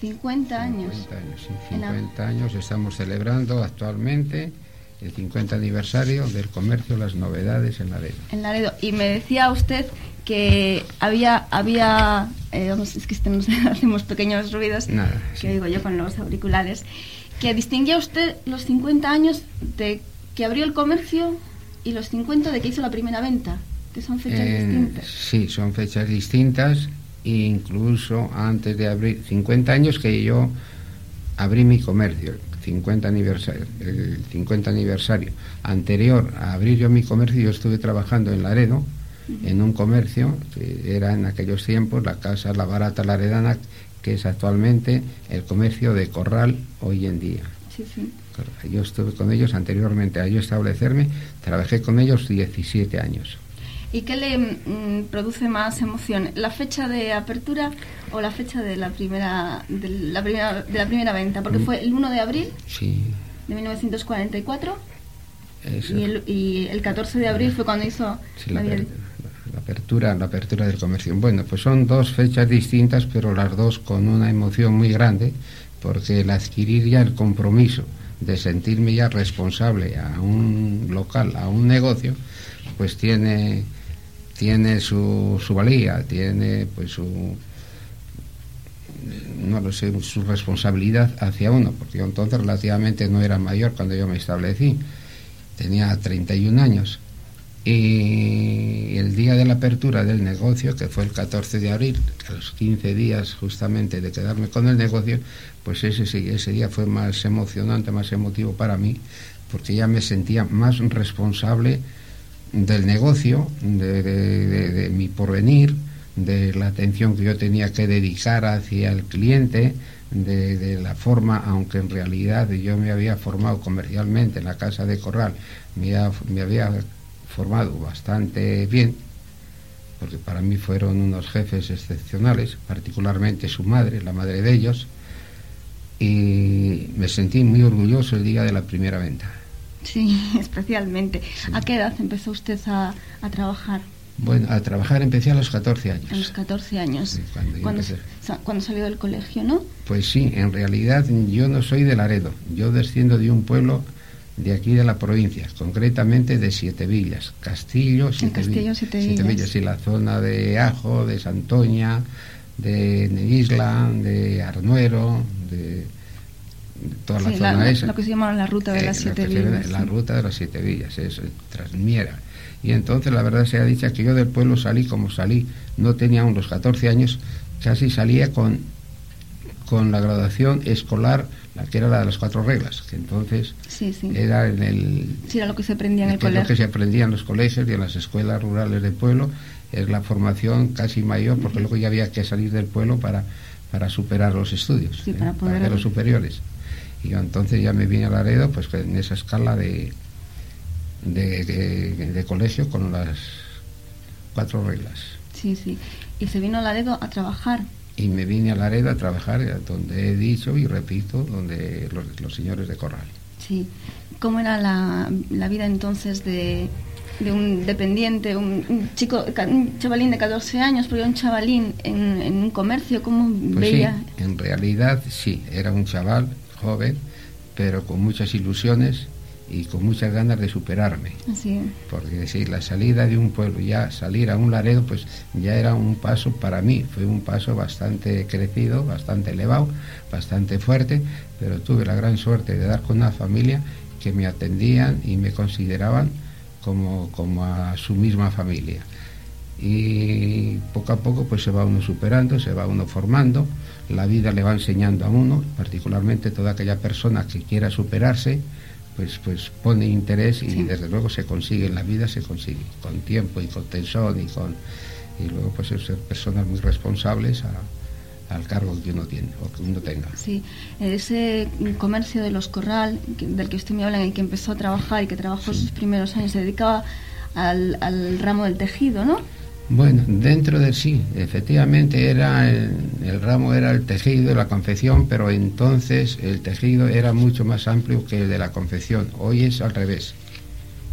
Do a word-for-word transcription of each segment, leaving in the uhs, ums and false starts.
cincuenta años. cincuenta años, sí, cincuenta años. Estamos celebrando actualmente el cincuenta aniversario del comercio Las Novedades en Laredo. En Laredo. Y me decía usted que había, había eh, vamos, es que estamos, hacemos pequeños ruidos, Nada, que sí. digo yo con los auriculares, que distinguía usted los cincuenta años de que abrió el comercio y los cincuenta de que hizo la primera venta, que son fechas Eh, distintas. Sí, son fechas distintas, incluso antes de abrir, cincuenta años que yo abrí mi comercio, cincuenta aniversario, el cincuenta aniversario. Anterior a abrir yo mi comercio, yo estuve trabajando en Laredo, uh-huh. en un comercio que era en aquellos tiempos la Casa La Barata Laredana, que es actualmente el comercio de Corral hoy en día. Sí, sí. Yo estuve con ellos anteriormente a yo establecerme, trabajé con ellos diecisiete años. ¿Y qué le mm, produce más emoción, la fecha de apertura o la fecha de la primera de la primera de la primera venta? Porque fue el uno de abril sí. de mil novecientos cuarenta y cuatro. Eso. Y el, y el catorce de abril fue cuando hizo sí, la, la, aper, la apertura la apertura del comercio. Bueno, pues son dos fechas distintas, pero las dos con una emoción muy grande, porque el adquirir ya el compromiso de sentirme ya responsable a un local, a un negocio, pues tiene tiene su, su valía, tiene pues su no lo sé, su responsabilidad hacia uno, porque yo entonces relativamente no era mayor cuando yo me establecí, tenía treinta y un años, y el día de la apertura del negocio, que fue el catorce de abril, a los quince días justamente de quedarme con el negocio, pues ese, ese día fue más emocionante, más emotivo para mí, porque ya me sentía más responsable del negocio, de, de, de, de mi porvenir, de la atención que yo tenía que dedicar hacia el cliente, de, de la forma, aunque en realidad yo me había formado comercialmente en la Casa de Corral, me, ha, me había formado bastante bien, porque para mí fueron unos jefes excepcionales, particularmente su madre, la madre de ellos, y me sentí muy orgulloso el día de la primera venta. Sí, especialmente. Sí. ¿A qué edad empezó usted a, a trabajar? Bueno, a trabajar empecé a los catorce años. A los catorce años. Sí, cuando, cuando, cuando salió del colegio, ¿no? Pues sí, en realidad yo no soy de Laredo. Yo desciendo de un pueblo de aquí de la provincia, concretamente de Siete Villas, Castillo, Siete, Castillo, Villas, Siete, Siete Villas. Villas, y la zona de Ajo, de Santoña, de Neguisla, de Arnuero, de... toda sí, la zona la, esa, lo que se llama la ruta de eh, las siete villas, la sí. ruta de las siete villas, es Trasmiera. Y entonces la verdad sea dicha que yo del pueblo salí como salí, no tenía aún los catorce años, casi salía con con la graduación escolar, la que era la de las cuatro reglas, que entonces sí, sí. era en el sí, era lo que se aprendía en el colegio, lo que se aprendía en los colegios y en las escuelas rurales del pueblo, es la formación casi mayor, porque uh-huh. luego ya había que salir del pueblo para para superar los estudios, sí, ¿eh? para poder para hacer los superiores. Y yo entonces ya me vine a Laredo pues en esa escala de de, de de colegio con las cuatro reglas. Sí, sí. Y se vino a Laredo a trabajar. Y me vine a Laredo a trabajar donde he dicho y repito, donde los, los señores de Corral. Sí. ¿Cómo era la, la vida entonces de, de un dependiente, un, un chico, un chavalín de catorce años, porque era un chavalín en, en un comercio? ¿Cómo pues veía? Sí, en realidad sí, era un chaval joven, pero con muchas ilusiones y con muchas ganas de superarme. Así es. Porque si la salida de un pueblo, ya salir a un Laredo, pues ya era un paso para mí, fue un paso bastante crecido, bastante elevado, bastante fuerte, pero tuve la gran suerte de dar con una familia que me atendían y me consideraban como, como a su misma familia. Y poco a poco pues se va uno superando, se va uno formando, la vida le va enseñando a uno, particularmente toda aquella persona que quiera superarse, pues pues pone interés y sí. desde luego se consigue en la vida, se consigue con tiempo y con tesón y con y luego pues ser personas muy responsables a, al cargo que uno tiene o que uno tenga. Sí, ese comercio de los Corral del que usted me habla, en el que empezó a trabajar y que trabajó sí. sus primeros años, se dedicaba al, al ramo del tejido, ¿no? Bueno, dentro de sí, efectivamente era el, el ramo era el tejido, la confección, pero entonces el tejido era mucho más amplio que el de la confección. Hoy es al revés.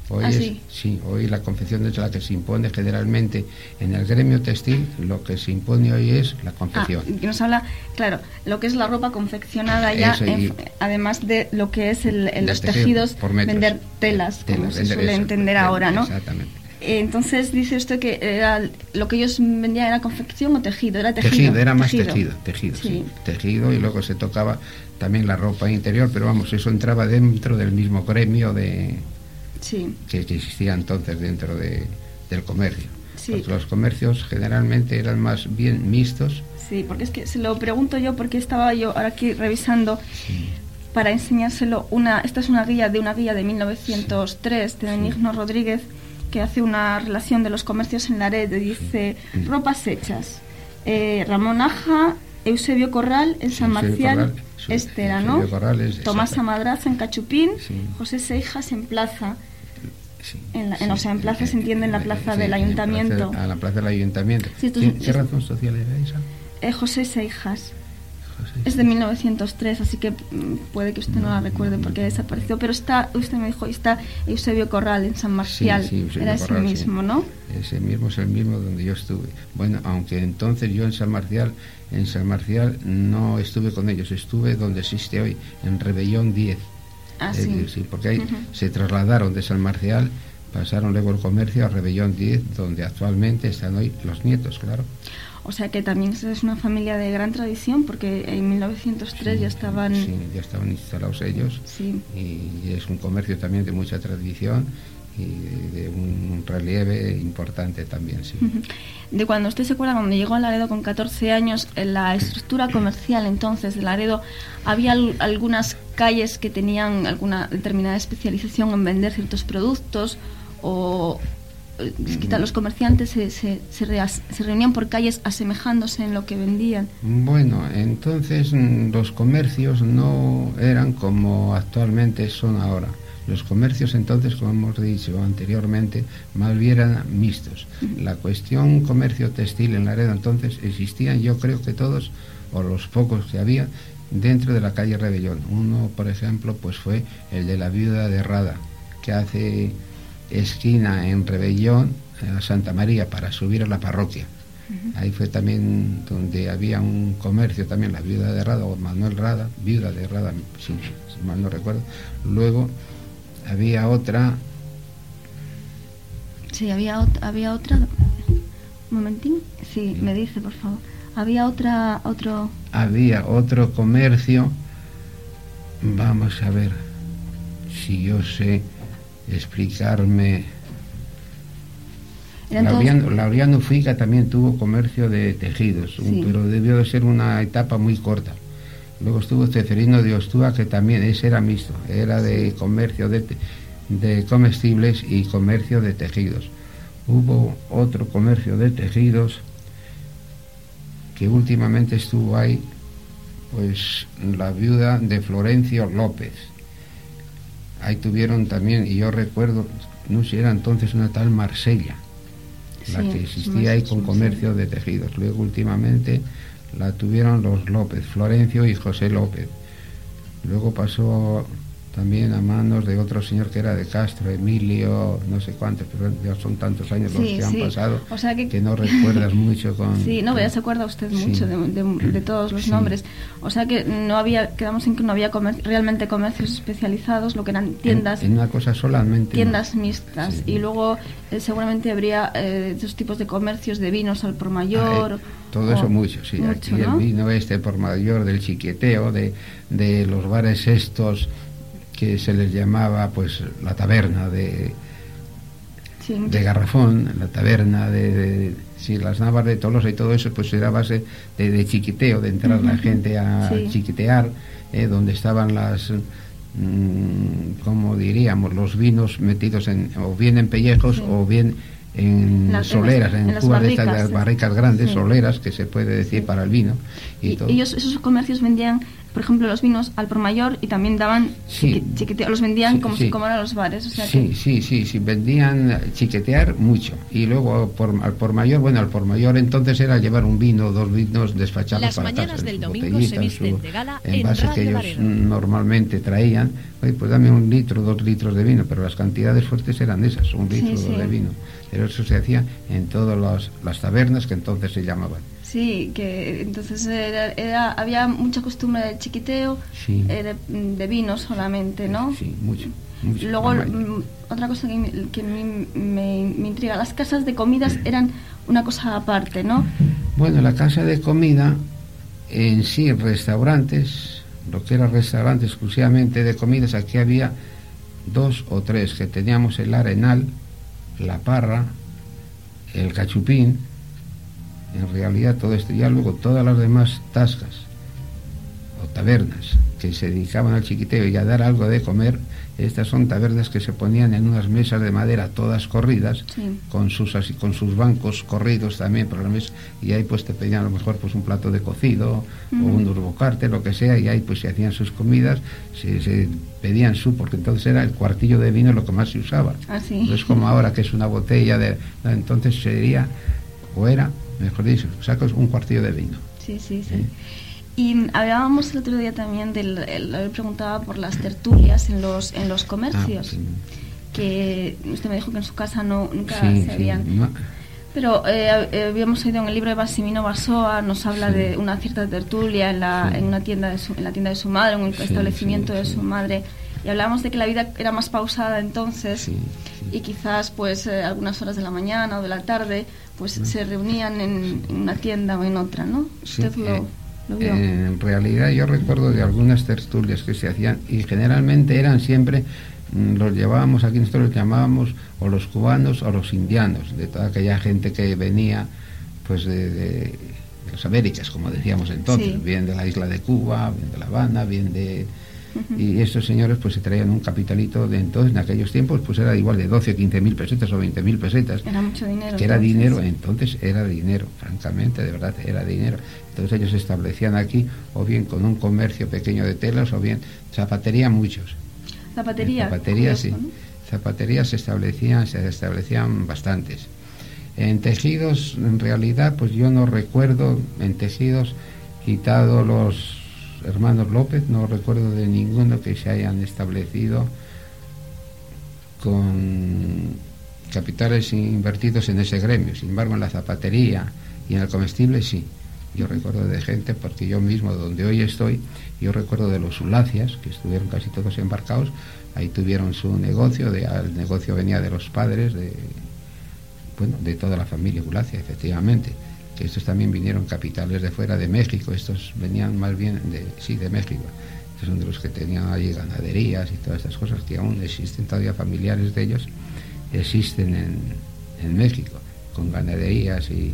Hoy ¿Ah, es, sí? sí, hoy la confección es la que se impone generalmente en el gremio textil. Lo que se impone hoy es la confección. Ah, que nos habla, claro, lo que es la ropa confeccionada ya, Eso, y, en, además de lo que es el, el los tejido, tejidos, por metros, vender telas, telas, como se vender suele eso, entender telas, ahora, ¿no? Exactamente. Entonces dice usted que era lo que ellos vendían era confección o tejido, era tejido. Tejido, era más tejido, tejido, tejido, sí. sí. Tejido, y luego se tocaba también la ropa interior, pero vamos, eso entraba dentro del mismo gremio de sí. que, que existía entonces dentro de, del comercio. Sí. Porque los comercios generalmente eran más bien mixtos. Sí, porque es que se lo pregunto yo porque estaba yo ahora aquí revisando Sí. para enseñárselo una, esta es una guía de una guía de mil novecientos tres de Benigno Sí. Rodríguez, que hace una relación de los comercios en Laredo y dice Sí. ropas hechas, eh, Ramón Aja, Eusebio Corral en San Eusebio Marcial, Corral, su- este era, ¿no? Eusebio Corral es- Tomás exacto. Amadraza en Cachupín, Sí. José Seijas en Plaza, Sí, en la- en- sí, o sea, en plaza eh, se entiende en la eh, plaza sí, del en ayuntamiento. plaza- a la plaza del ayuntamiento. Sí, esto ¿Qué, es- qué es- razón social era esa? eh, José Seijas. José? Es de mil novecientos tres, así que mm, puede que usted no la recuerde porque desapareció, pero está, usted me dijo, está Eusebio Corral en San Marcial, Sí, sí, Eusebio era ese Corral, sí. mismo, ¿no? Ese mismo es el mismo donde yo estuve. Bueno, aunque entonces yo en San Marcial, en San Marcial no estuve con ellos, estuve donde existe hoy, en Rebellón diez. Ah, Es sí. decir, porque ahí Ujú. se trasladaron de San Marcial, pasaron luego el comercio a Rebellón diez, donde actualmente están hoy los nietos, claro. O sea que también es una familia de gran tradición porque en mil novecientos tres Sí, ya estaban... Sí, ya estaban instalados ellos. Sí. Y es un comercio también de mucha tradición y de un relieve importante también, sí. Ujú. De cuando usted se acuerda, cuando llegó a Laredo con catorce años, en la estructura comercial entonces de Laredo, ¿había al- algunas calles que tenían alguna determinada especialización en vender ciertos productos o eh, quizá los comerciantes se, se, se, reas- se reunían por calles asemejándose en lo que vendían? Bueno, entonces mm, los comercios no eran como actualmente son ahora. Los comercios entonces, como hemos dicho anteriormente, más bien eran mixtos. La cuestión comercio textil en Laredo entonces existían, yo creo que todos, o los pocos que había, dentro de la calle Rebellón. Uno, por ejemplo, pues fue el de la Viuda de Rada, que hace esquina en Rebellón a Santa María para subir a la parroquia. Uh-huh. Ahí fue también donde había un comercio también, la Viuda de Rada, o Manuel Rada, Viuda de Rada, si, si mal no recuerdo. Luego había otra. Sí, había, ot- había otra. Un momentín. Sí, sí, me dice, por favor. Había otra, otro. Había otro comercio. Vamos a ver si yo sé explicarme. Laureano, Laureano Figa también tuvo comercio de tejidos, sí. un, pero debió de ser una etapa muy corta. Luego estuvo Ceferino de Ostúa, que también ese era mixto, era de comercio de, de comestibles y comercio de tejidos. Hubo otro comercio de tejidos que últimamente estuvo ahí, pues la viuda de Florencio López. Ahí tuvieron también, y yo recuerdo, no sé si era entonces una tal Marsella, la sí, que existía ahí con comercio de tejidos. Luego últimamente la tuvieron los López, Florencio y José López. Luego pasó también a manos de otro señor que era de Castro, Emilio, no sé cuántos, pero ya son tantos años sí, los que sí. han pasado, o sea que, que no recuerdas mucho con... Sí, no, ya se acuerda usted mucho sí. de, de, de todos los sí. nombres. O sea que no había, quedamos en que no había comer, realmente comercios especializados, lo que eran tiendas... En, en una cosa solamente. Tiendas no. mixtas. Sí. Y luego eh, seguramente habría eh, esos tipos de comercios de vinos al por mayor... Ay, todo eso mucho, sí. Mucho, Aquí ¿no? el vino este por mayor, del chiqueteo, de, de los bares estos... que se les llamaba pues la taberna de sí, de Garrafón, la taberna de, de sí, las Navas de Tolosa y todo eso, pues era base de, de chiquiteo, de entrar uh-huh. la gente a sí. chiquitear, eh, donde estaban las mmm, como diríamos, los vinos metidos en, o bien en pellejos sí. o bien en la, soleras, en, en cubas de estas barricas grandes, sí. soleras, que se puede decir sí. para el vino. Y, y ellos, esos comercios vendían por ejemplo, los vinos al por mayor y también daban sí, chique, chiqueteo, los vendían sí, como sí. si como eran los bares. O sea sí, que... sí, sí, sí, vendían chiquetear mucho. Y luego por, al por mayor, bueno, al por mayor entonces era llevar un vino, dos vinos despachados Las para mañanas casa. del Su domingo se visten su de gala envase en que Radio ellos Laredo. normalmente traían. Oye, pues dame un litro, dos litros de vino, pero las cantidades fuertes eran esas, un litro Sí, sí. de vino. Pero eso se hacía en todas las, las tabernas que entonces se llamaban. Sí, que entonces era, era, había mucha costumbre del chiquiteo, Sí. eh, de, de vino solamente, ¿no? Sí, mucho. mucho Luego, mamá. mm, otra cosa que, me- que me, me, me intriga, las casas de comidas eran una cosa aparte, ¿no? Bueno, la casa de comida, en sí, restaurantes, lo que era restaurante exclusivamente de comidas, aquí había dos o tres, que teníamos el Arenal, la Parra, el Cachupín, en realidad todo esto, ya luego todas las demás tascas o tabernas que se dedicaban al chiquiteo y a dar algo de comer, estas son tabernas que se ponían en unas mesas de madera todas corridas, Sí. con sus así, con sus bancos corridos también por la mesa, y ahí pues te pedían a lo mejor pues un plato de cocido Ujú. o un urbocarte, lo que sea, y ahí pues se hacían sus comidas, se, se pedían su, porque entonces era el cuartillo de vino lo que más se usaba. Así. No es como ahora que es una botella de... no, entonces sería, o era, mejor dicho, sacas un cuartillo de vino. Sí, sí, sí. ¿Eh? Y hablábamos el otro día también del, el, le preguntaba por las tertulias en los en los comercios, Ah, sí. que usted me dijo que en su casa no nunca Sí, se sí, habían. no, Pero eh, eh, habíamos oído en el libro de Massimino Bassoa, nos habla Sí. de una cierta tertulia en la, Sí. en una tienda de su, en la tienda de su madre, en un Sí, establecimiento sí, de sí. su madre, y hablábamos de que la vida era más pausada entonces, sí, sí. y quizás pues eh, algunas horas de la mañana o de la tarde pues se reunían en, en una tienda o en otra, ¿no? Sí, ¿Usted lo, eh, lo vio? En realidad yo recuerdo de algunas tertulias que se hacían y generalmente eran siempre, mm, los llevábamos aquí, nosotros los llamábamos o los cubanos o los indianos, de toda aquella gente que venía pues de, de, de las Américas, como decíamos entonces, Sí. bien de la isla de Cuba, bien de La Habana, bien de... Y estos señores pues se traían un capitalito de entonces, en aquellos tiempos pues era igual de doce o quince mil pesetas o veinte mil pesetas. Era mucho dinero. Que era entonces. dinero, entonces era dinero, francamente, de verdad, era dinero. Entonces ellos se establecían aquí, o bien con un comercio pequeño de telas, o bien zapatería muchos. Zapatería. En zapatería, curioso, sí. ¿no? Zapaterías se establecían, se establecían bastantes. En tejidos, en realidad, pues yo no recuerdo, en tejidos, quitado los hermanos López, no recuerdo de ninguno que se hayan establecido con capitales invertidos en ese gremio. Sin embargo, en la zapatería y en el comestible sí. Yo recuerdo de gente, porque yo mismo, donde hoy estoy, yo recuerdo de los Ulacias, que estuvieron casi todos embarcados, ahí tuvieron su negocio, de, el negocio venía de los padres, de, bueno, de toda la familia Ulacia, efectivamente. Que estos también vinieron capitales de fuera de México, estos venían más bien de, sí, de México. Estos son de los que tenían allí ganaderías y todas estas cosas que aún existen todavía, familiares de ellos existen en, en México, con ganaderías y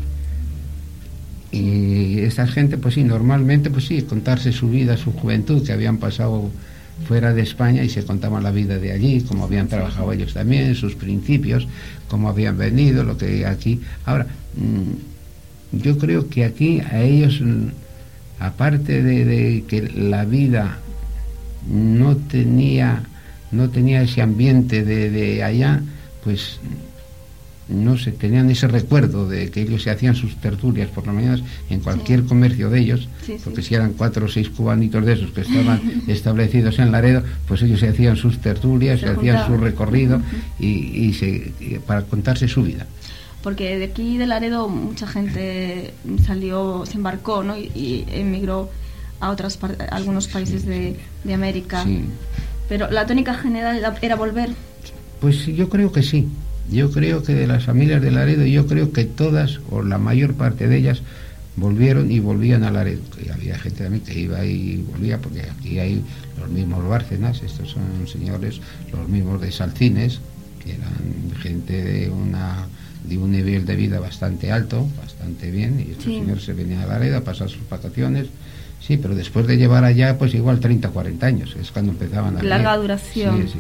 y esta gente pues sí, normalmente pues sí, contarse su vida, su juventud, que habían pasado fuera de España y se contaban la vida de allí, cómo habían trabajado ellos también, sus principios, cómo habían venido, lo que aquí. Ahora, mmm, yo creo que aquí a ellos, aparte de, de que la vida no tenía no tenía ese ambiente de, de allá, pues no sé, tenían ese recuerdo de que ellos se hacían sus tertulias por las mañanas en cualquier Sí. comercio de ellos, Sí, sí. porque si eran cuatro o seis cubanitos de esos que estaban establecidos en Laredo, pues ellos se hacían sus tertulias, se, Se hacían juntaban. su recorrido Ujú. y, y se, y para contarse su vida. Porque de aquí de Laredo mucha gente salió, se embarcó, ¿no? Y, y emigró a otras par- a algunos países de, de América. Sí. Pero la tónica general era- era volver. Pues yo creo que sí. Yo creo que de las familias de Laredo, yo creo que todas, o la mayor parte de ellas, volvieron y volvían a Laredo. Que había gente también que iba y volvía, porque aquí hay los mismos Bárcenas, estos son señores, los mismos de Salcines, que eran gente de una de un nivel de vida bastante alto, bastante bien, y estos Sí. señores se venían a Laredo a pasar sus vacaciones. Sí, pero después de llevar allá, pues igual treinta o cuarenta años, es cuando empezaban a Larga venir. duración. Sí, sí.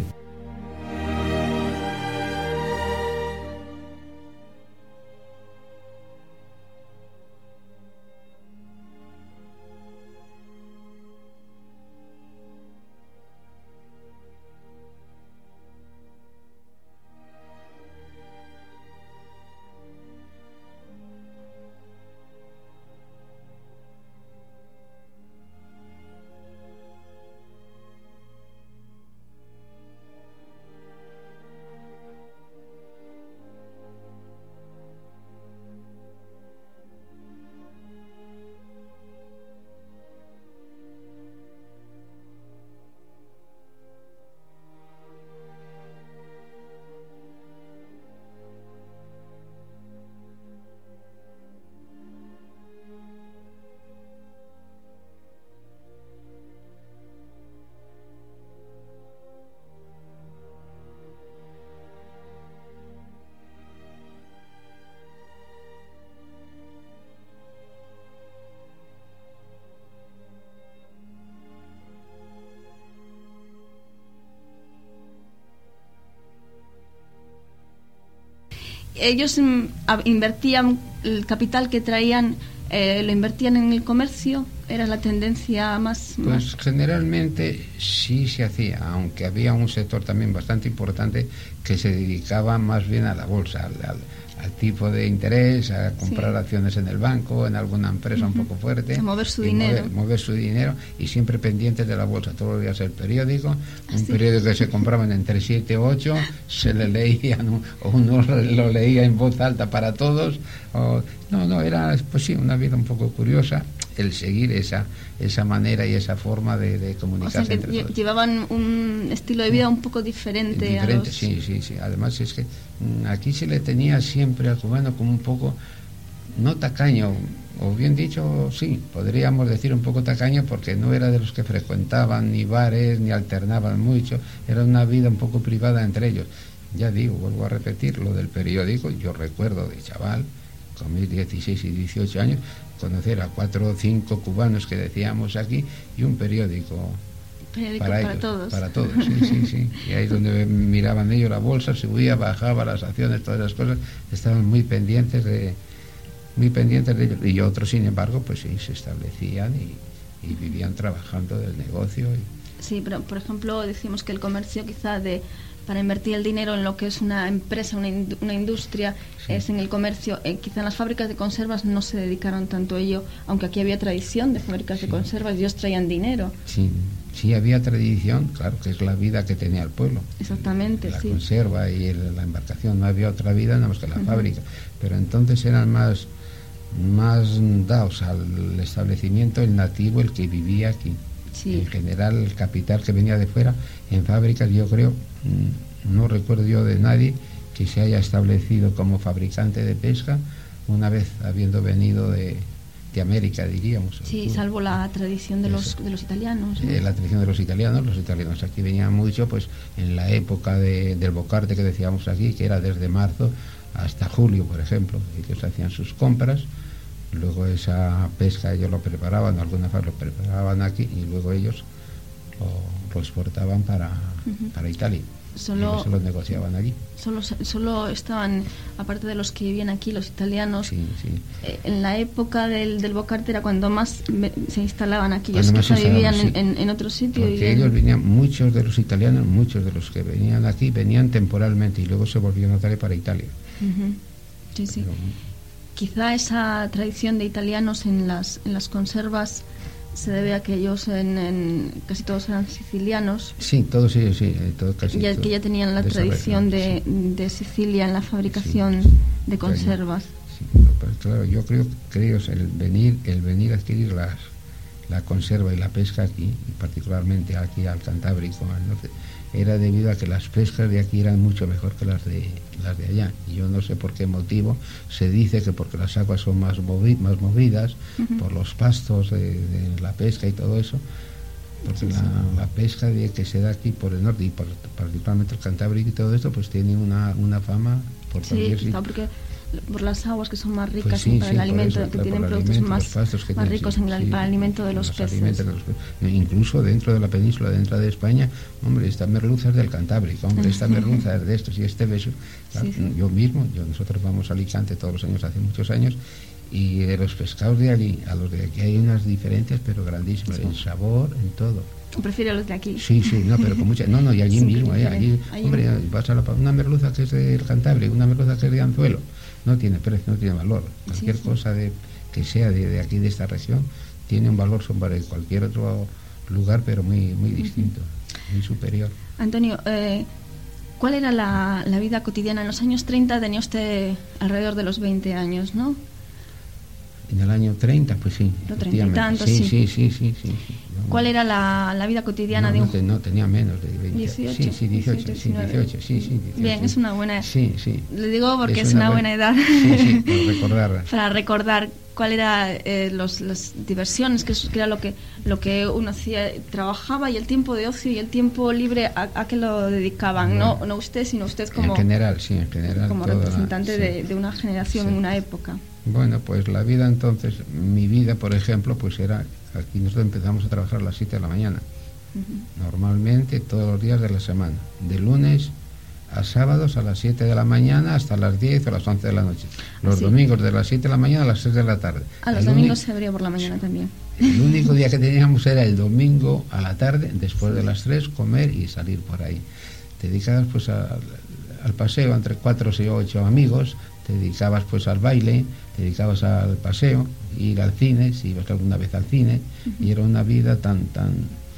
ellos mm, a- invertían el capital que traían, eh, lo invertían en el comercio. Era la tendencia más, Pues más... generalmente sí se hacía, aunque había un sector también bastante importante que se dedicaba más bien a la bolsa, al, al, al tipo de interés, a comprar Sí. acciones en el banco, en alguna empresa Ujú. un poco fuerte. A mover su y dinero. Mover, mover su dinero y siempre pendientes de la bolsa. Todos los días el periódico, un Sí. periódico que se compraban entre siete o ocho, se le leían, o uno lo leía en voz alta para todos. O, no, no, era pues sí, una vida un poco curiosa el seguir esa esa manera y esa forma de, de O comunicarse sea, que entre lle- todos. llevaban un estilo de vida un poco diferente, Diferente, a los... sí, sí, sí. Además es que mm, aquí se le tenía siempre al cubano como un poco, no tacaño, o bien dicho, sí, podríamos decir un poco tacaño, porque no era de los que frecuentaban ni bares, ni alternaban mucho, era una vida un poco privada entre ellos. Ya digo, vuelvo a repetir, lo del periódico, yo recuerdo de chaval, con mis dieciséis y dieciocho años, conocer a cuatro o cinco cubanos que decíamos aquí, y un periódico Periódico para, para ellos, todos. para todos, sí, sí, sí. Y ahí es donde miraban ellos la bolsa, subía, bajaba, las acciones, todas las cosas, estaban muy pendientes de muy pendientes de ellos. Y otros, sin embargo, pues sí, se establecían y, y vivían trabajando del negocio. Y... Sí, pero por ejemplo decimos que el comercio quizá de para invertir el dinero en lo que es una empresa, una, ind- una industria, Sí. es en el comercio. Eh, quizá en las fábricas de conservas no se dedicaron tanto a ello, aunque aquí había tradición de fábricas Sí. de conservas, ellos traían dinero. Sí, sí había tradición, claro, que es la vida que tenía el pueblo. Exactamente, La sí. conserva y el- la embarcación, no había otra vida nada más que la Ujú. fábrica. Pero entonces eran más, más dados al establecimiento, el nativo, el que vivía aquí. Sí. En general, el capital que venía de fuera, en fábricas, yo creo, mm, no recuerdo yo de nadie que se haya establecido como fabricante de pesca una vez habiendo venido de, de América, diríamos. Sí, salvo la tradición de los, Eso. de los italianos, ¿no? Eh, la tradición de los italianos, los italianos aquí venían mucho, pues en la época de, del bocarte que decíamos aquí, que era desde marzo hasta julio, por ejemplo. Ellos hacían sus compras, luego esa pesca ellos lo preparaban, algunas veces lo preparaban aquí y luego ellos lo, lo exportaban para, Ujú. para Italia. Solo- Y se los negociaban allí. Solo, solo estaban, aparte de los que vivían aquí, los italianos. Sí, sí. Eh, en la época del, del bocarte era cuando más me- se instalaban aquí, ellos Cuando más quizá se instalaban, vivían sí. en, en, en otro sitio. y Porque en- ellos venían, muchos de los italianos, muchos de los que venían aquí, venían temporalmente y luego se volvían a traer para Italia. Ujú. Sí, sí. Pero, Quizá esa tradición de italianos en las, en las conservas se debe a que ellos en, en- casi todos eran sicilianos, sí, todos ellos, sí, eh, todo, casi ya todo que ya tenían la de esa tradición de, región, de Sicilia en la fabricación Sí. de conservas. sí. Sí, pero claro, yo creo, creo el venir, el venir a adquirir las, la conserva y la pesca aquí, y particularmente aquí al Cantábrico, al norte, era debido a que las pescas de aquí eran mucho mejor que las de las de allá. Y yo no sé por qué motivo, se dice que porque las aguas son más, movi más movidas, Ujú. por los pastos de, de la pesca y todo eso, porque Sí, la, sí. la pesca de, que se da aquí por el norte y por, particularmente el Cantábrico y todo esto, pues tiene una, una fama por Sí, cualquier quizá sitio. porque por las aguas que son más ricas Pues sí, para sí, el por alimento, eso, que por tienen el productos alimento, más, los pastos que más tienen, ricos sí, en el, sí, para el alimento de los, los peces. alimentos de los peces. Incluso dentro de la península, dentro de España, hombre, esta merluza es del Cantábrico, hombre, esta merluza es de estos y este beso. Claro, Sí, sí. Yo mismo, yo nosotros vamos a Alicante todos los años, hace muchos años, y de los pescados de allí a los de aquí hay unas diferencias, pero grandísimas, Sí. en sabor, en todo. Prefiero los de aquí. Sí, sí, no, pero con mucha... No, no, y allí Sí, mismo, eh, allí, ahí- hombre, vas a la, una merluza que es del Cantábrico, una merluza que es de Anzuelo, no tiene precio, no tiene valor. Cualquier sí. cosa de que sea de, de aquí, de esta región, tiene un valor sobre cualquier otro lugar, pero muy muy distinto, muy superior. Antonio, eh, ¿cuál era la, la vida cotidiana? En los años treinta tenía usted alrededor de los veinte años, ¿no? En el año treinta, pues sí. Lo treinta y efectivamente. tantos, sí, sí. sí, sí, sí, sí, sí. No, ¿Cuál no. era la, la vida cotidiana no, de no, un te- no, tenía menos de veinte. dieciocho, Sí, sí, dieciocho, sí, dieciocho, dieciocho, sí, sí, dieciocho. Bien, es una buena... Sí, sí. Le digo porque es, una, buena edad Sí, sí, para recordarla. para recordar cuál era eh, los, las diversiones, que, es- que era lo que lo que uno hacía, trabajaba, y el tiempo de ocio y el tiempo libre, a, a qué lo dedicaban, no, no usted, sino usted como, En general, sí, en general. como toda la- representante sí. de, de una generación Sí. en una época. Bueno, pues la vida entonces, mi vida, por ejemplo, pues era, aquí nosotros empezamos a trabajar a las siete de la mañana, Ujú. normalmente todos los días de la semana, de lunes a los sábados a las siete de la mañana hasta las diez o las once de la noche. Los sí. domingos de las siete de la mañana a las seis de la tarde. A los el domingos único, se abría por la mañana también. El único día que teníamos era el domingo a la tarde, después sí. de las tres, comer y salir por ahí. Te dedicabas pues a, al paseo entre cuatro o ocho amigos, te dedicabas pues al baile, te dedicabas al paseo, ir al cine, si ibas alguna vez al cine, uh-huh. y era una vida tan, tan,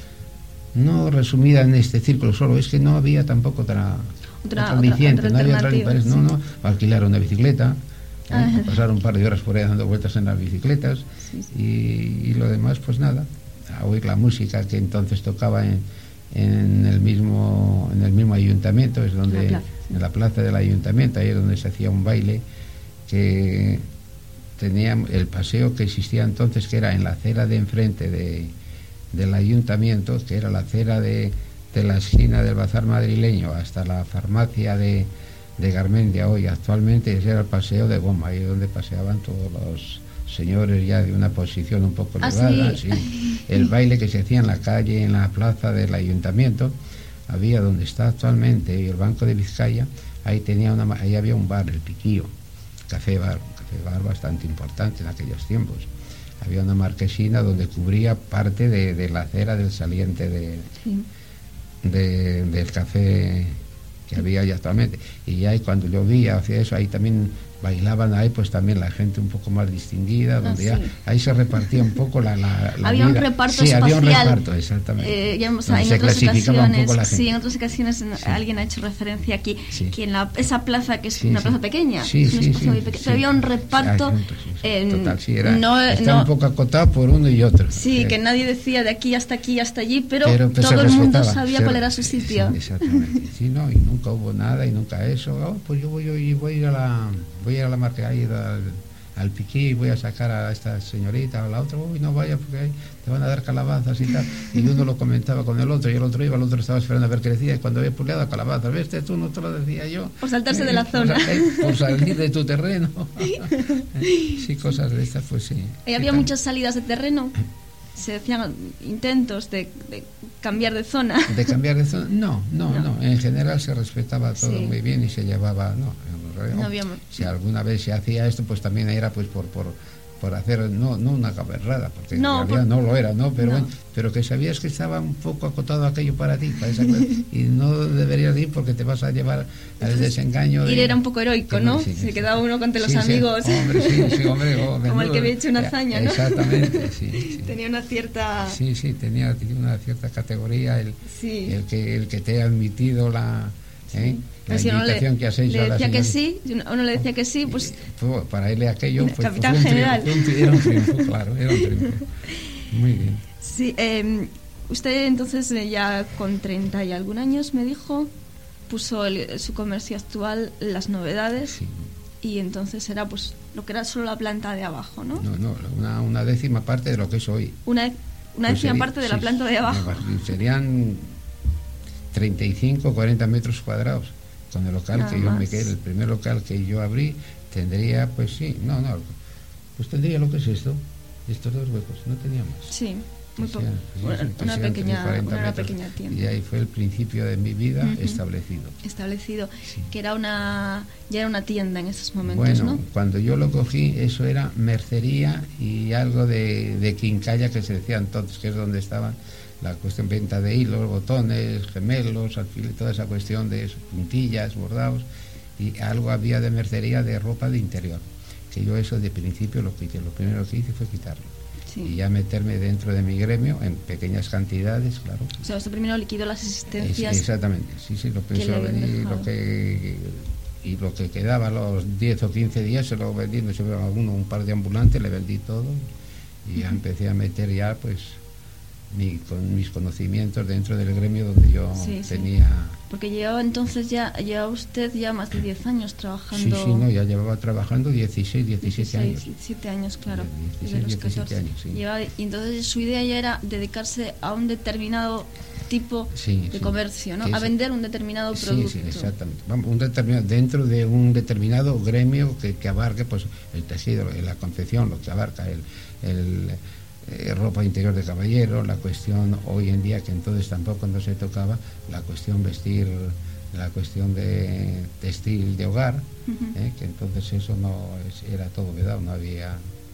no resumida en este círculo solo, es que no había tampoco otra, otra, otra aliciente, otra, otra no había otra, sí. no, no, alquilar una bicicleta, ¿eh? pasar un par de horas por ahí dando vueltas en las bicicletas, sí, sí. Y, y lo demás pues nada, a oír la música que entonces tocaba en, en el mismo en el mismo ayuntamiento, es donde la plaza, sí. en la plaza del ayuntamiento, ahí es donde se hacía un baile que tenía el paseo que existía entonces, que era en la acera de enfrente de, del ayuntamiento, que era la acera de, de la esquina del Bazar Madrileño hasta la farmacia de, de Garmendia. Hoy actualmente ese era el paseo de Goma, ahí donde paseaban todos los señores ya de una posición un poco elevada. ¿Ah, sí? Sí. El baile que se hacía en la calle, en la plaza del ayuntamiento, había donde está actualmente el Banco de Vizcaya, ahí tenía una, ahí había un bar, el Piquillo, café bar, un café bar bastante importante en aquellos tiempos. Había una marquesina donde cubría parte de, de la acera del saliente de, sí. de, del café que había ya actualmente. Y ahí cuando llovía hacia eso, ahí también bailaban ahí pues también la gente un poco más distinguida, donde ah, sí. ya ahí se repartía un poco la, la, la había vida. un reparto sí, espacial. había un reparto, exactamente. Eh, ya hemos, en se otras clasificaba ocasiones, un poco la gente. Sí, en otras ocasiones sí. alguien ha hecho referencia aquí sí. que en la, esa plaza, que es sí, una plaza sí. pequeña, sí, es una sí, plaza sí, muy pequeña, sí. había un reparto sí, sí, sí. en, total, sí, era, no, estaba no, un poco acotado por uno y otro. Sí, sí. que nadie decía de aquí hasta aquí hasta allí, pero, pero pues, todo el mundo respetaba, sabía se, cuál era su sitio. Sí, exactamente. Sí, no, y nunca hubo nada y nunca eso. Oh, pues yo voy, yo voy a ir a la, voy a ir a la marca, ahí al, al Piquí, voy a sacar a esta señorita o a la otra, uy, no vaya porque ahí te van a dar calabazas y tal. Y uno lo comentaba con el otro y el otro iba, el otro estaba esperando a ver qué decía, y cuando había puleado calabazas, ¿ves? Tú no te lo decía yo. Por saltarse eh, de la zona. Por, eh, por salir de tu terreno. Sí, cosas de estas, pues sí. ¿Y había tal? Muchas salidas de terreno? ¿Se decían intentos de, de cambiar de zona? ¿De cambiar de zona? No, no, no. no. En general se respetaba todo sí. muy bien y se llevaba... no, no había... Si alguna vez se hacía esto, pues también era pues por... por por hacer, no, no una caberrada, porque no, en realidad por... no lo era, ¿no? Pero, no. Bueno, pero que sabías que estaba un poco acotado aquello para ti, para esa cosa, y no deberías ir porque te vas a llevar al desengaño. Ir de... era un poco heroico, ¿no? Sí, Se sí, quedaba uno contra los sí, amigos. Sí, hombre, sí, sí, hombre. Oh, como el que había hecho una hazaña, ¿no? Exactamente, sí, sí. Tenía una cierta... Sí, sí, tenía, tenía una cierta categoría el, sí. el, que, el que te ha admitido la... ¿eh? Sí. La si invitación le, que has hecho le a la decía señora. que sí, uno le decía que sí, pues... pues para irle aquello, pues, capitán pues, general. Triunfo, fue un, era un triunfo, claro, era un triunfo. Muy bien. Sí, eh, usted entonces ya con treinta y algún años, me dijo, puso el, su comercio actual, Las Novedades, sí. Y entonces era pues lo que era solo la planta de abajo, ¿no? No, no, una, una décima parte de lo que es hoy. Una, una pues décima sería, parte de la sí, planta de abajo. Serían treinta y cinco, cuarenta metros cuadrados. Con el local Nada que yo más. me quedé, el primer local que yo abrí, tendría, pues sí, no, no, pues tendría lo que es esto, estos dos huecos, no tenía más. Sí, muy poco. Sí, una, sí, una, pequeña, una, una pequeña tienda. Y ahí fue el principio de mi vida uh-huh. establecido. Establecido, sí. Que era una, ya era una tienda en esos momentos, bueno, ¿no? Cuando yo lo cogí, eso era mercería y algo de, de quincalla que se decía entonces, que es donde estaban la cuestión venta de hilos, botones, gemelos, alfileres, toda esa cuestión de eso, puntillas, bordados, y algo había de mercería de ropa de interior, que yo eso de principio lo quité, lo primero que hice fue quitarlo. Sí. Y ya meterme dentro de mi gremio en pequeñas cantidades, claro. O sea, usted primero liquidó las existencias. Es, exactamente, sí, sí, lo pensé venir, lo que y lo que quedaba los diez o quince días se lo vendí, no sé, a uno, un par de ambulantes, le vendí todo y ya uh-huh. empecé a meter ya pues Mi, con mis conocimientos dentro del gremio donde yo sí, tenía... Sí. Porque llevaba entonces ya, llevaba usted ya más de diez años trabajando... Sí, sí, no, ya llevaba trabajando dieciséis, diecisiete años. diecisiete años, claro. dieciséis, de los diecisiete años, sí. Llevaba, y entonces su idea ya era dedicarse a un determinado tipo sí, de sí. comercio, ¿no? Sí, a vender un determinado producto. Sí, sí, exactamente. Vamos, un determinado, dentro de un determinado gremio que, que abarque pues el tejido, la confección, lo que abarca el... el Eh, ropa interior de caballero, la cuestión hoy en día que entonces tampoco no se tocaba, la cuestión vestir la cuestión de textil de hogar, Uh-huh. ¿eh? Que entonces eso no es, era todo vedado, no había.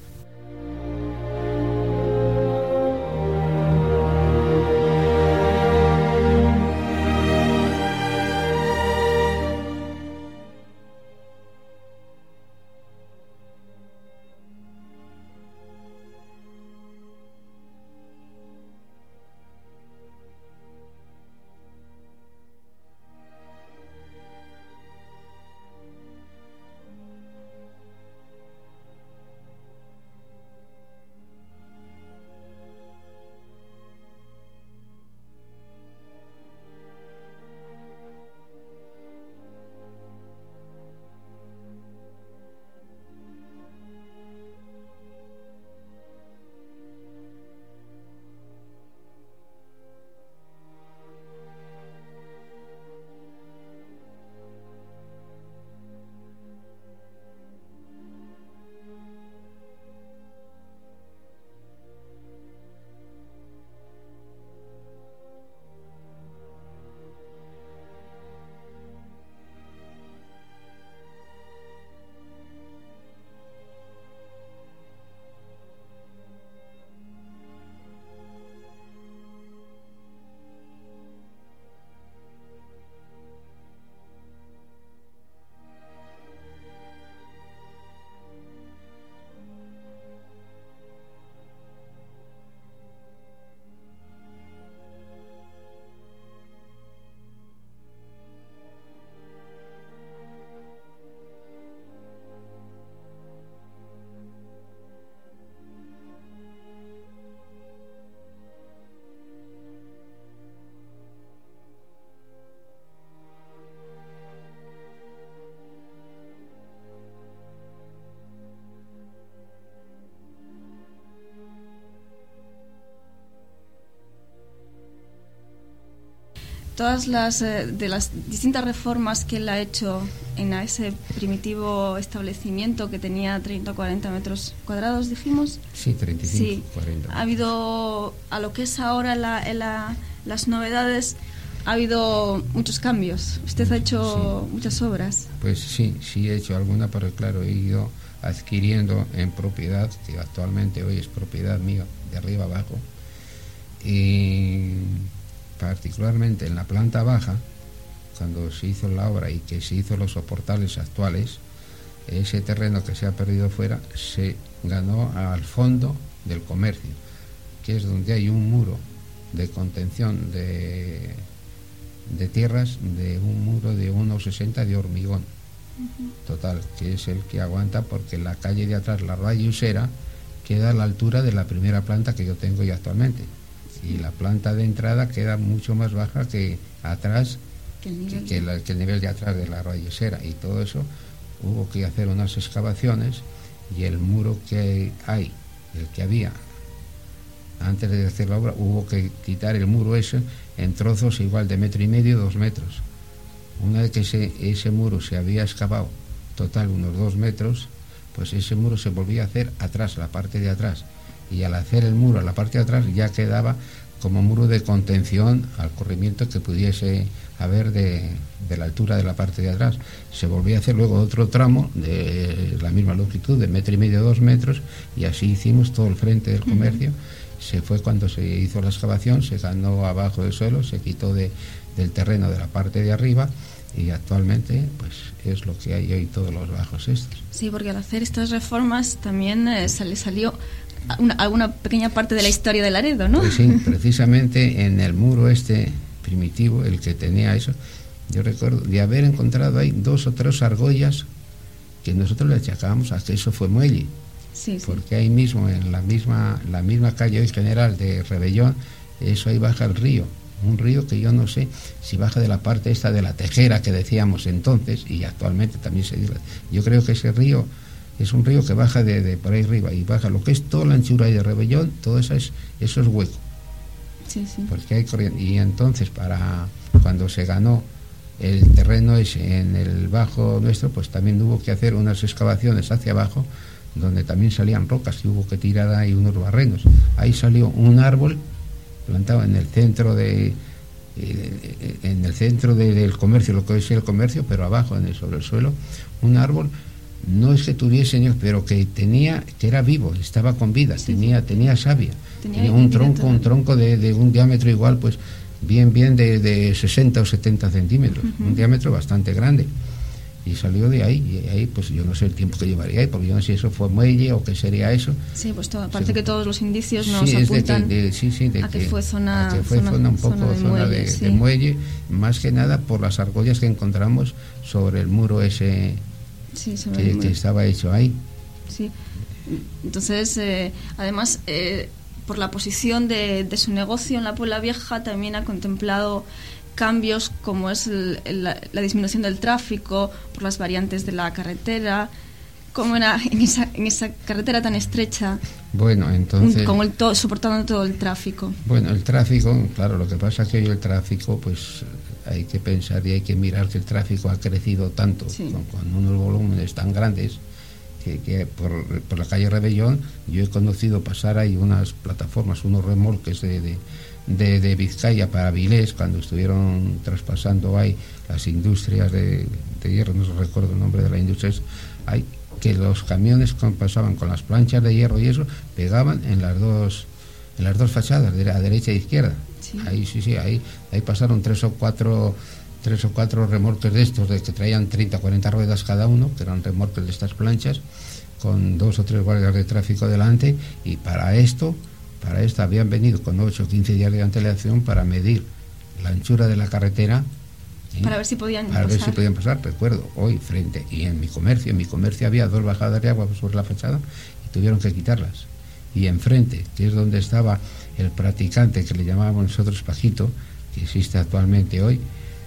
Todas las eh, de las distintas reformas que él ha hecho en ese primitivo establecimiento que tenía treinta o cuarenta metros cuadrados, dijimos. Sí, treinta y cinco, sí. cuarenta. Ha habido, a lo que es ahora la, la, las novedades, ha habido muchos cambios. Usted ha hecho sí. muchas obras. Pues sí, sí he hecho alguna, pero claro, he ido adquiriendo en propiedad, que actualmente hoy es propiedad mía, de arriba abajo. Y particularmente en la planta baja, cuando se hizo la obra y que se hizo los soportales actuales, ese terreno que se ha perdido fuera se ganó al fondo del comercio, que es donde hay un muro de contención de, de tierras, de un muro de uno sesenta de hormigón. Uh-huh. Total, que es el que aguanta, porque la calle de atrás, la Raya Usera, queda a la altura de la primera planta que yo tengo ya actualmente. Y la planta de entrada queda mucho más baja que atrás, que el nivel, que, que la, que el nivel de atrás de la rayosera, y todo eso hubo que hacer unas excavaciones, y el muro que hay, el que había antes de hacer la obra, hubo que quitar el muro ese en trozos igual de metro y medio, dos metros. Una vez que ese, ese muro se había excavado, total unos dos metros, pues ese muro se volvía a hacer atrás, la parte de atrás. Y al hacer el muro a la parte de atrás ya quedaba como muro de contención al corrimiento que pudiese haber de, de la altura de la parte de atrás. Se volvía a hacer luego otro tramo de la misma longitud, de metro y medio, dos metros, y así hicimos todo el frente del comercio. Uh-huh. Se fue cuando se hizo la excavación, se ganó abajo del suelo, se quitó de, del terreno de la parte de arriba, y actualmente pues es lo que hay hoy, todos los bajos estos. Sí, porque al hacer estas reformas también eh, se le salió Una, alguna pequeña parte de la historia de Laredo, ¿no? Pues sí, precisamente en el muro este primitivo, el que tenía eso, yo recuerdo de haber encontrado ahí dos o tres argollas que nosotros le achacábamos a que eso fue muelle. Sí, sí. Porque ahí mismo, en la misma la misma calle hoy general de Rebellón, eso ahí baja el río, un río que yo no sé si baja de la parte esta de la Tejera que decíamos entonces, y actualmente también se dice. Yo creo que ese río es un río que baja de, de por ahí arriba, y baja lo que es toda la anchura de Rebellón, todo eso es, eso es hueco. Sí, sí. Porque hay corriente. Y entonces, para cuando se ganó el terreno ese en el bajo nuestro, pues también hubo que hacer unas excavaciones hacia abajo, donde también salían rocas, y hubo que tirar ahí unos barrenos. Ahí salió un árbol plantado en el centro de, eh, en el centro de, del comercio, lo que es el comercio, pero abajo, en el, sobre el suelo, un árbol, no es que tuviese años, pero que tenía, que era vivo, estaba con vida, sí, tenía, tenía savia, tenía, tenía un tronco, un tronco de, de un diámetro igual, pues bien, bien de, de sesenta o setenta centímetros, uh-huh. un diámetro bastante grande. Y salió de ahí, y ahí pues yo no sé el tiempo que llevaría ahí, porque yo no sé si eso fue muelle o qué sería eso. Sí, pues todo, parece o sea, que todos los indicios nos sí, apuntan de que, de, sí, sí, de a que, que fue zona, a que fue zona, zona un poco zona de, zona muelle, de, sí. de muelle, más que nada por las argollas que encontramos sobre el muro ese sí, que, que estaba hecho ahí. Sí, entonces eh, además eh, por la posición de, de su negocio en la Puebla Vieja también ha contemplado cambios como es el, el, la, la disminución del tráfico por las variantes de la carretera, como era en esa, en esa carretera tan estrecha, bueno, entonces, un, con el to, soportando todo el tráfico. Bueno, el tráfico, claro, lo que pasa es que hoy el tráfico, pues hay que pensar y hay que mirar que el tráfico ha crecido tanto, sí. con, con unos volúmenes tan grandes, que, que por, por la calle Rebellón yo he conocido pasar ahí unas plataformas, unos remolques de... de De, de Vizcaya para Vilés, cuando estuvieron traspasando ahí las industrias de, de hierro, no recuerdo el nombre de la industria, hay que los camiones con, pasaban con las planchas de hierro y eso, pegaban en las dos en las dos fachadas, de, a derecha e izquierda. Sí. Ahí sí, sí, ahí, ahí pasaron tres o cuatro tres o cuatro remolques de estos, de que traían treinta o cuarenta ruedas cada uno, que eran remolques de estas planchas, con dos o tres guardias de tráfico delante, y para esto Para esto habían venido con ocho o quince días de antelación para medir la anchura de la carretera. ¿sí? Para ver si podían para pasar. ver si podían pasar. Recuerdo, hoy frente, y en mi comercio, en mi comercio había dos bajadas de agua sobre la fachada y tuvieron que quitarlas. Y enfrente, que es donde estaba el practicante que le llamábamos nosotros Pajito, que existe actualmente hoy,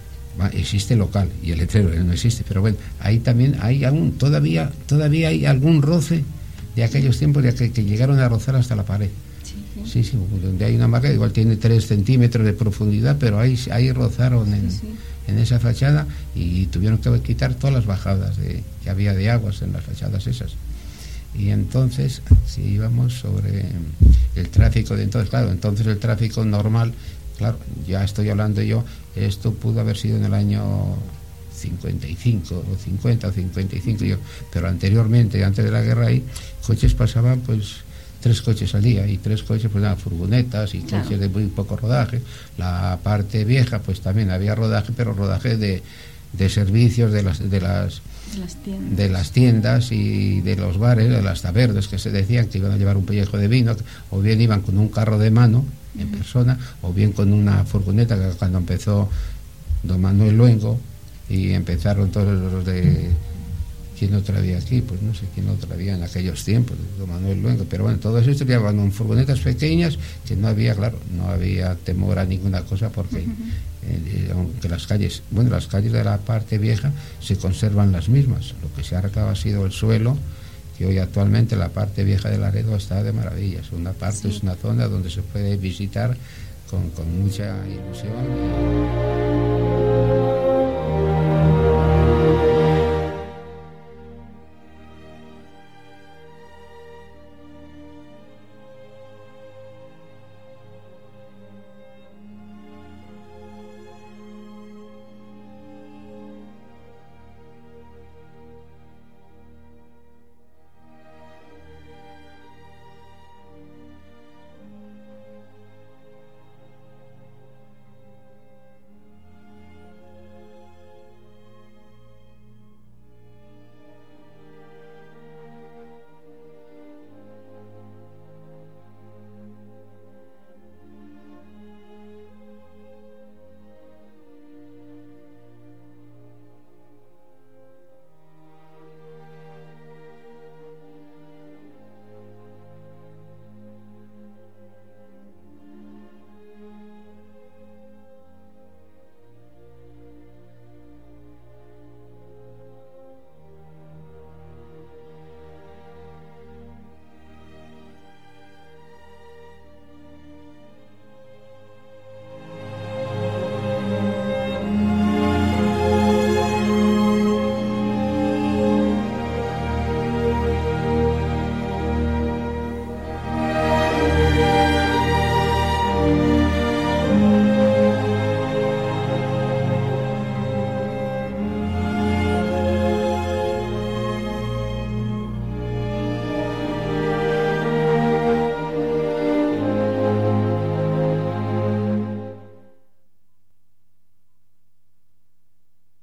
existe local y el letrero no existe, pero bueno, ahí también hay aún, todavía, todavía hay algún roce de aquellos tiempos de que, que llegaron a rozar hasta la pared. Sí, sí, donde hay una marca, igual tiene tres centímetros de profundidad, pero ahí, ahí rozaron en, sí, sí. en esa fachada y tuvieron que quitar todas las bajadas de, que había de aguas en las fachadas esas. Y entonces, si íbamos sobre el tráfico de entonces, claro, entonces el tráfico normal, claro, ya estoy hablando yo, esto pudo haber sido en el año cincuenta y cinco o cincuenta o cincuenta y cinco, yo, pero anteriormente, antes de la guerra ahí, coches pasaban pues tres coches al día, y tres coches pues nada, furgonetas y claro. coches de muy poco rodaje. La parte vieja pues también había rodaje, pero rodaje de, de servicios de las de las de las, tiendas. de las tiendas y de los bares, de las tabernas, que se decían que iban a llevar un pellejo de vino, o bien iban con un carro de mano en uh-huh. persona, o bien con una furgoneta, que cuando empezó don Manuel Luengo y empezaron todos los de ¿quién lo traía aquí? Pues no sé quién lo traía en aquellos tiempos, don Manuel Luengo, pero bueno, todo eso llevaban en furgonetas pequeñas, que no había, claro, no había temor a ninguna cosa, porque uh-huh. eh, aunque las calles, bueno, las calles de la parte vieja se conservan las mismas, lo que se ha arreglado ha sido el suelo, que hoy actualmente la parte vieja de Laredo está de maravillas, una parte sí. es una zona donde se puede visitar con, con mucha ilusión.